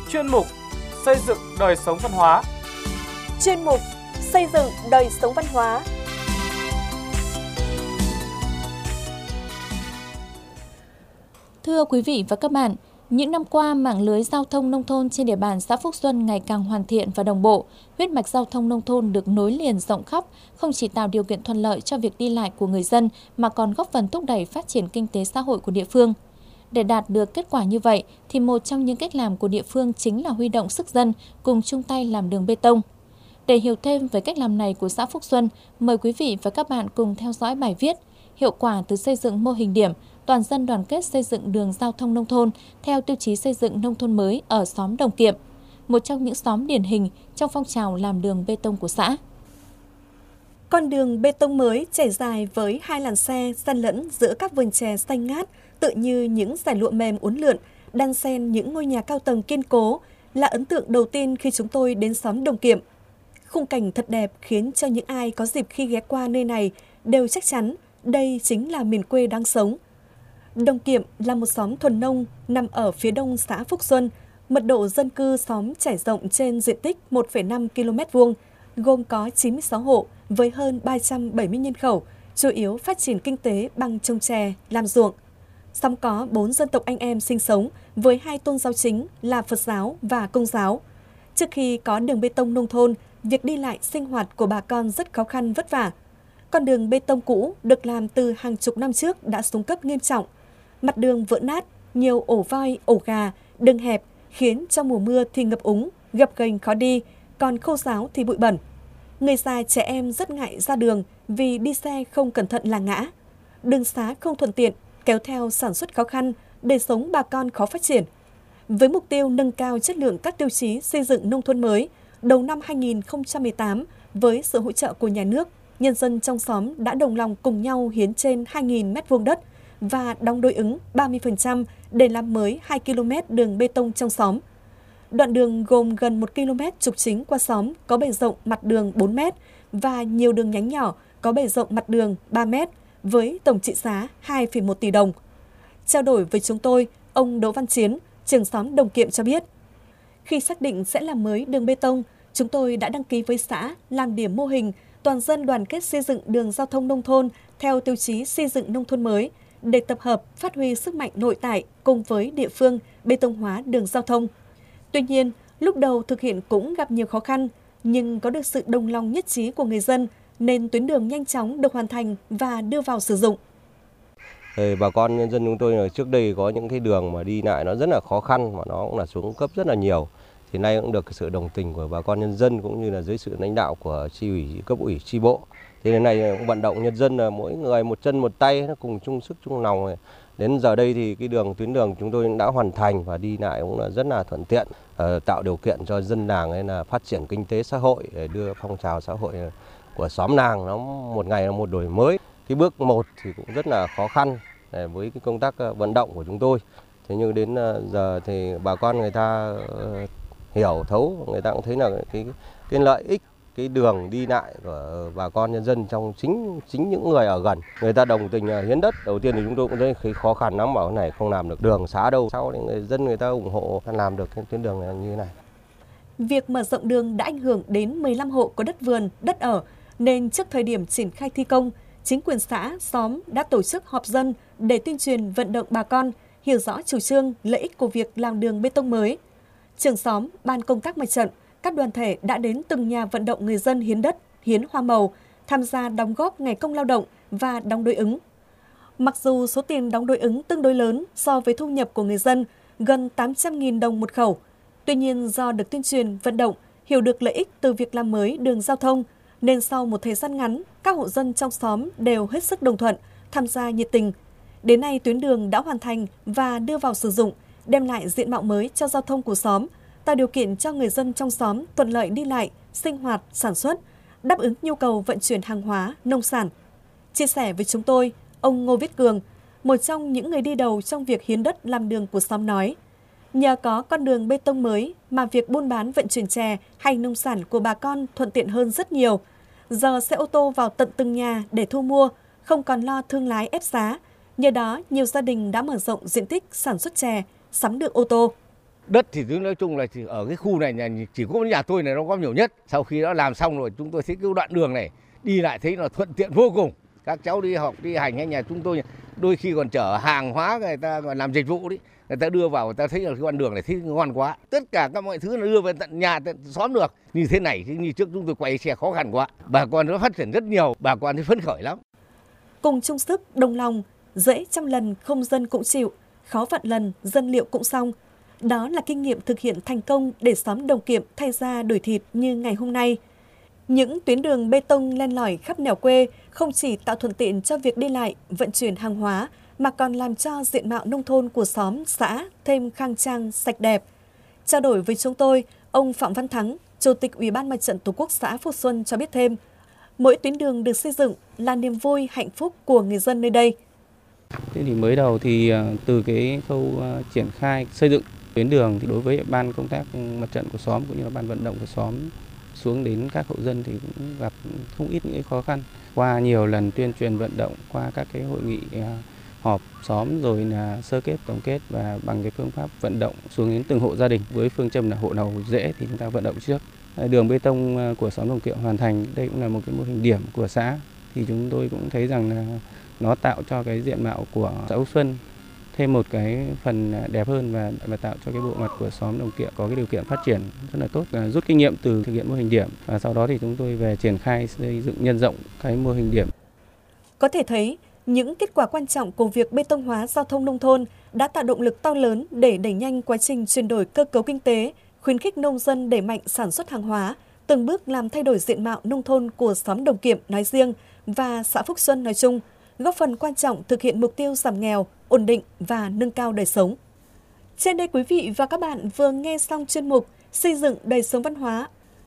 chuyên mục Xây dựng đời sống văn hóa. Chuyên mục Xây dựng đời sống văn hóa. Thưa quý vị và các bạn, những năm qua, mạng lưới giao thông nông thôn trên địa bàn xã Phúc Xuân ngày càng hoàn thiện và đồng bộ. Huyết mạch giao thông nông thôn được nối liền rộng khắp, không chỉ tạo điều kiện thuận lợi cho việc đi lại của người dân mà còn góp phần thúc đẩy phát triển kinh tế xã hội của địa phương. Để đạt được kết quả như vậy, thì một trong những cách làm của địa phương chính là huy động sức dân cùng chung tay làm đường bê tông. Để hiểu thêm về cách làm này của xã Phúc Xuân, mời quý vị và các bạn cùng theo dõi bài viết Hiệu quả từ xây dựng mô hình điểm toàn dân đoàn kết xây dựng đường giao thông nông thôn theo tiêu chí xây dựng nông thôn mới ở xóm Đồng Kiệm, một trong những xóm điển hình trong phong trào làm đường bê tông của xã. Con đường bê tông mới trải dài với 2 làn xe xen lẫn giữa các vườn chè xanh ngát, tựa như những dải lụa mềm uốn lượn, đan xen những ngôi nhà cao tầng kiên cố, là ấn tượng đầu tiên khi chúng tôi đến xóm Đồng Kiệm. Khung cảnh thật đẹp khiến cho những ai có dịp khi ghé qua nơi này đều chắc chắn đây chính là miền quê đáng sống. Đồng Kiệm là một xóm thuần nông nằm ở phía đông xã Phúc Xuân, mật độ dân cư xóm trải rộng trên diện tích 1,5 km², gồm có 96 hộ với hơn 370 nhân khẩu, chủ yếu phát triển kinh tế bằng trồng chè, làm ruộng. Xóm có 4 dân tộc anh em sinh sống với 2 tôn giáo chính là Phật giáo và Công giáo. Trước khi có đường bê tông nông thôn, việc đi lại sinh hoạt của bà con rất khó khăn vất vả. Con đường bê tông cũ được làm từ hàng chục năm trước đã xuống cấp nghiêm trọng. Mặt đường vỡ nát, nhiều ổ voi, ổ gà, đường hẹp khiến trong mùa mưa thì ngập úng, gập ghềnh khó đi, còn khô ráo thì bụi bẩn. Người già trẻ em rất ngại ra đường vì đi xe không cẩn thận là ngã. Đường xá không thuận tiện, kéo theo sản xuất khó khăn, đời sống bà con khó phát triển. Với mục tiêu nâng cao chất lượng các tiêu chí xây dựng nông thôn mới, đầu năm 2018, với sự hỗ trợ của nhà nước, nhân dân trong xóm đã đồng lòng cùng nhau hiến trên 2.000 m² đất và đóng đối ứng 30% để làm mới 2 km đường bê tông trong xóm. Đoạn đường gồm gần 1 km trục chính qua xóm có bề rộng mặt đường 4 m và nhiều đường nhánh nhỏ có bề rộng mặt đường 3 m với tổng trị giá 2,1 tỷ đồng. Trao đổi với chúng tôi, ông Đỗ Văn Chiến, trưởng xóm Đồng Kiệm cho biết, khi xác định sẽ làm mới đường bê tông, chúng tôi đã đăng ký với xã làm điểm mô hình toàn dân đoàn kết xây dựng đường giao thông nông thôn theo tiêu chí xây dựng nông thôn mới để tập hợp, phát huy sức mạnh nội tại cùng với địa phương bê tông hóa đường giao thông. Tuy nhiên, lúc đầu thực hiện cũng gặp nhiều khó khăn, nhưng có được sự đồng lòng nhất trí của người dân nên tuyến đường nhanh chóng được hoàn thành và đưa vào sử dụng. Bà con nhân dân chúng tôi trước đây có những cái đường mà đi lại nó rất là khó khăn mà nó cũng là xuống cấp rất là nhiều. Thì nay cũng được sự đồng tình của bà con nhân dân cũng như là dưới sự lãnh đạo của chi ủy, cấp ủy, chi bộ. Thì đến nay cũng vận động nhân dân là mỗi người một chân một tay nó cùng chung sức chung lòng. Đến giờ đây thì cái tuyến đường chúng tôi đã hoàn thành và đi lại cũng là rất là thuận tiện, tạo điều kiện cho dân làng là phát triển kinh tế xã hội để đưa phong trào xã hội của xóm làng nó một ngày là một đổi mới. Cái bước 1 thì cũng rất là khó khăn với cái công tác vận động của chúng tôi. Thế nhưng đến giờ thì bà con người ta hiểu thấu, người ta cũng thấy là cái lợi ích cái đường đi lại của bà con nhân dân trong chính những người ở gần, người ta đồng tình hiến đất. Đầu tiên thì chúng tôi cũng thấy khó khăn lắm, bảo cái này không làm được đường xá đâu, sau thì người dân người ta ủng hộ làm được cái tuyến đường này như thế này. Việc mở rộng đường đã ảnh hưởng đến 15 hộ có đất vườn, đất ở, nên trước thời điểm triển khai thi công, chính quyền xã, xóm đã tổ chức họp dân để tuyên truyền vận động bà con hiểu rõ chủ trương, lợi ích của việc làm đường bê tông mới. Trưởng xóm, ban công tác mặt trận, các đoàn thể đã đến từng nhà vận động người dân hiến đất, hiến hoa màu, tham gia đóng góp ngày công lao động và đóng đối ứng. Mặc dù số tiền đóng đối ứng tương đối lớn so với thu nhập của người dân, gần 800.000 đồng một khẩu. Tuy nhiên do được tuyên truyền, vận động, hiểu được lợi ích từ việc làm mới đường giao thông, nên sau một thời gian ngắn, các hộ dân trong xóm đều hết sức đồng thuận, tham gia nhiệt tình. Đến nay tuyến đường đã hoàn thành và đưa vào sử dụng, đem lại diện mạo mới cho giao thông của xóm, tạo điều kiện cho người dân trong xóm thuận lợi đi lại, sinh hoạt, sản xuất, đáp ứng nhu cầu vận chuyển hàng hóa, nông sản. Chia sẻ với chúng tôi, ông Ngô Viết Cường, một trong những người đi đầu trong việc hiến đất làm đường của xóm nói, nhờ có con đường bê tông mới mà việc buôn bán vận chuyển chè hay nông sản của bà con thuận tiện hơn rất nhiều. Giờ xe ô tô vào tận từng nhà để thu mua, không còn lo thương lái ép giá. Nhờ đó, nhiều gia đình đã mở rộng diện tích sản xuất chè, sắm được ô tô. Đất thì nói chung là ở cái khu này chỉ có nhà tôi này nó có nhiều nhất. Sau khi đã làm xong rồi chúng tôi thấy cái đoạn đường này đi lại thấy là thuận tiện vô cùng. Các cháu đi học đi hành hay nhà chúng tôi đôi khi còn chở hàng hóa người ta còn làm dịch vụ đấy. Người ta đưa vào người ta thấy là cái con đường này thấy ngon quá. Tất cả các mọi thứ nó đưa về tận nhà tận xóm được. Như thế này thì như trước chúng tôi quay xe khó khăn quá. Bà con nó phát triển rất nhiều, bà con thì phấn khởi lắm. Cùng chung sức đồng lòng, dễ trăm lần không dân cũng chịu, khó vạn lần dân liệu cũng xong. Đó là kinh nghiệm thực hiện thành công để xóm Đồng Kiệm thay da đổi thịt như ngày hôm nay. Những tuyến đường bê tông len lỏi khắp nẻo quê không chỉ tạo thuận tiện cho việc đi lại, vận chuyển hàng hóa, mà còn làm cho diện mạo nông thôn của xóm, xã thêm khang trang, sạch đẹp. Trao đổi với chúng tôi, ông Phạm Văn Thắng, Chủ tịch Ủy ban Mặt trận Tổ quốc xã Phúc Xuân cho biết thêm, mỗi tuyến đường được xây dựng là niềm vui, hạnh phúc của người dân nơi đây. Thế thì mới đầu thì từ cái khâu triển khai xây dựng tuyến đường thì đối với ban công tác mặt trận của xóm cũng như là ban vận động của xóm xuống đến các hộ dân thì cũng gặp không ít những khó khăn. Qua nhiều lần tuyên truyền vận động, qua các cái hội nghị họp xóm rồi là sơ kết tổng kết và bằng cái phương pháp vận động xuống đến từng hộ gia đình với phương châm là hộ nào dễ thì chúng ta vận động trước. Đường bê tông của xóm Đồng Kiệm hoàn thành, đây cũng là một cái mô hình điểm của xã, thì chúng tôi cũng thấy rằng là nó tạo cho cái diện mạo của xã Phúc Xuân thêm một cái phần đẹp hơn và tạo cho cái bộ mặt của xóm Đồng Kiệm có cái điều kiện phát triển rất là tốt, rút kinh nghiệm từ thực hiện mô hình điểm và sau đó thì chúng tôi về triển khai xây dựng nhân rộng cái mô hình điểm. Có thể thấy, những kết quả quan trọng của việc bê tông hóa giao thông nông thôn đã tạo động lực to lớn để đẩy nhanh quá trình chuyển đổi cơ cấu kinh tế, khuyến khích nông dân đẩy mạnh sản xuất hàng hóa, từng bước làm thay đổi diện mạo nông thôn của xóm Đồng Kiệm nói riêng và xã Phúc Xuân nói chung, góp phần quan trọng thực hiện mục tiêu giảm nghèo, ổn định và nâng cao đời sống. Trên đây quý vị và các bạn vừa nghe xong chuyên mục Xây dựng đời sống văn hóa